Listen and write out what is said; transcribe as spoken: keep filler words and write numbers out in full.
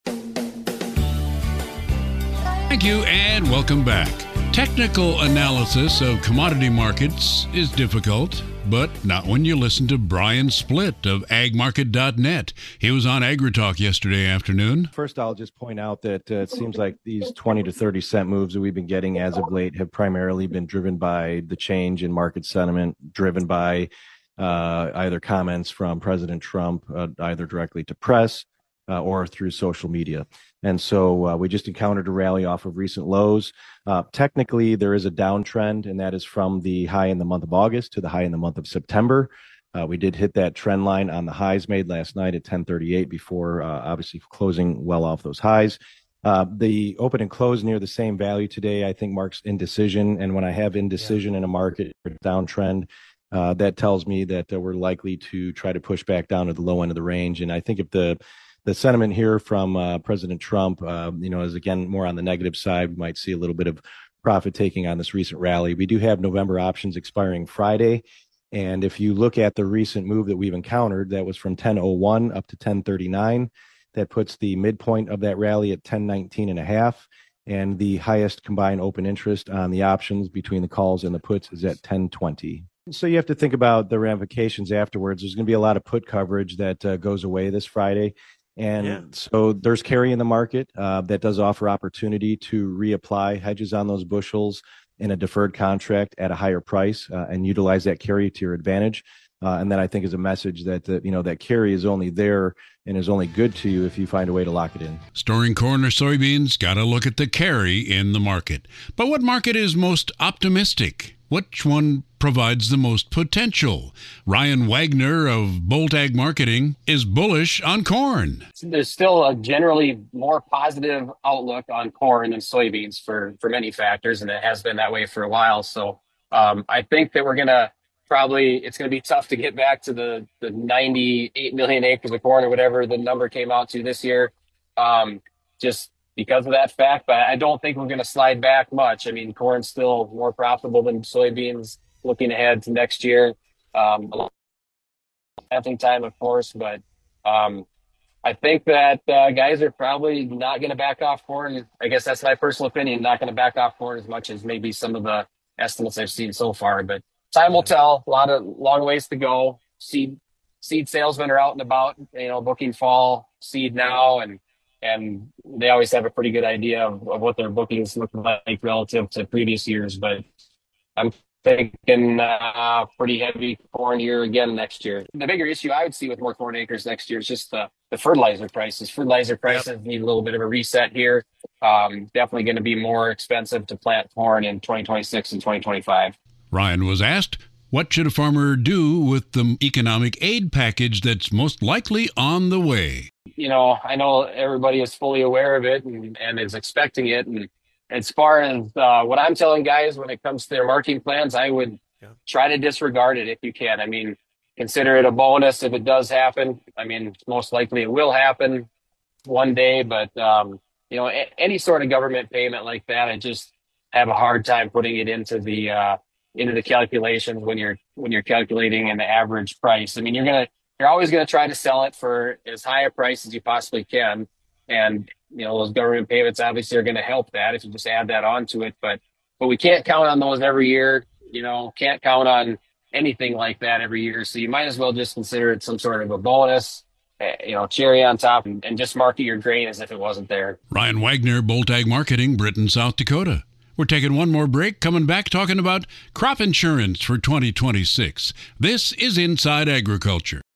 Thank you and welcome back. Technical analysis of commodity markets is difficult, but not when you listen to Brian Splitt of ag market dot net. He was on AgriTalk yesterday afternoon. First, I'll just point out that uh, it seems like these twenty to thirty cent moves that we've been getting as of late have primarily been driven by the change in market sentiment, driven by uh, either comments from President Trump, uh, either directly to press uh, or through social media. And so uh, we just encountered a rally off of recent lows. Uh, technically, there is a downtrend, and that is from the high in the month of August to the high in the month of September. Uh, we did hit that trend line on the highs made last night at ten thirty-eight before uh, obviously closing well off those highs. Uh, the open and close near the same value today, I think, marks indecision. And when I have indecision yeah. in a market or downtrend, uh, that tells me that uh, we're likely to try to push back down to the low end of the range. And I think if the The sentiment here from uh, President Trump, uh, you know, is again more on the negative side. We might see a little bit of profit taking on this recent rally. We do have November options expiring Friday. And if you look at the recent move that we've encountered, that was from ten oh one up to ten thirty-nine. That puts the midpoint of that rally at ten nineteen and a half. And the highest combined open interest on the options between the calls and the puts is at ten twenty. So you have to think about the ramifications afterwards. There's going to be a lot of put coverage that uh, goes away this Friday. And yeah. so there's carry in the market uh, that does offer opportunity to reapply hedges on those bushels in a deferred contract at a higher price uh, and utilize that carry to your advantage. Uh, and that I think is a message that, uh, you know, that carry is only there and is only good to you if you find a way to lock it in. Storing corn or soybeans, got to look at the carry in the market. But what market is most optimistic? Which one provides the most potential? Ryan Wagner of Bolt Ag Marketing is bullish on corn. There's still a generally more positive outlook on corn than soybeans for, for many factors, and it has been that way for a while. So um, I think that we're going to probably, it's going to be tough to get back to the, the ninety-eight million acres of corn or whatever the number came out to this year, um, just because of that fact. But I don't think we're going to slide back much. I mean, corn's still more profitable than soybeans looking ahead to next year. Um, a lot of planting time, of course, but um, I think that uh, guys are probably not going to back off corn. I guess that's my personal opinion, not going to back off corn as much as maybe some of the estimates I've seen so far. But time will tell. A lot of long ways to go. Seed seed salesmen are out and about, you know, booking fall seed now, and and they always have a pretty good idea of, of what their bookings look like relative to previous years. But I'm thinking uh, pretty heavy corn year again next year. The bigger issue I would see with more corn acres next year is just the, the fertilizer prices. Fertilizer prices yep. need a little bit of a reset here. Um, definitely going to be more expensive to plant corn in twenty twenty-six and twenty twenty-five. Ryan was asked, what should a farmer do with the economic aid package that's most likely on the way? You know, I know everybody is fully aware of it and, and is expecting it. And as far as uh, what I'm telling guys when it comes to their marketing plans, I would yeah. try to disregard it if you can. I mean, consider it a bonus if it does happen. I mean, most likely it will happen one day, but, um, you know, a- any sort of government payment like that, I just have a hard time putting it into the uh, into the calculations when you're when you're calculating an average price. I mean, you're gonna you're always gonna try to sell it for as high a price as you possibly can, and you know those government payments obviously are going to help that if you just add that onto it. But but we can't count on those every year. You know, can't count on anything like that every year. So you might as well just consider it some sort of a bonus, you know, cherry on top, and, and just market your grain as if it wasn't there. Ryan Wagner, Bolt Ag Marketing, Britain, South Dakota. We're taking one more break, coming back talking about crop insurance for twenty twenty-six. This is Inside Agriculture.